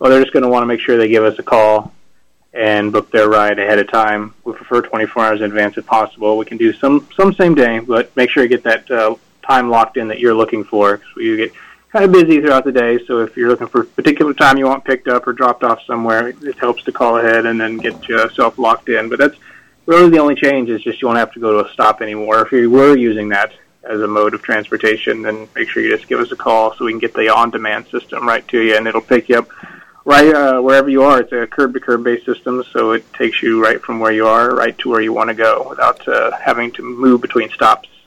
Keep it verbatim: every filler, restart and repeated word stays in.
well, they're just going to want to make sure they give us a call and book their ride ahead of time. We prefer twenty-four hours in advance if possible. We can do some, some same day, but make sure you get that uh, time locked in that you're looking for, because we get kind of busy throughout the day. So if you're looking for a particular time you want picked up or dropped off somewhere, it helps to call ahead and then get yourself locked in. But that's really the only change, is just you won't have to go to a stop anymore. If you were using that as a mode of transportation, then make sure you just give us a call so we can get the on-demand system right to you, and it'll pick you up right uh, wherever you are. It's a curb-to-curb based system, so it takes you right from where you are right to where you want to go without uh, having to move between stops.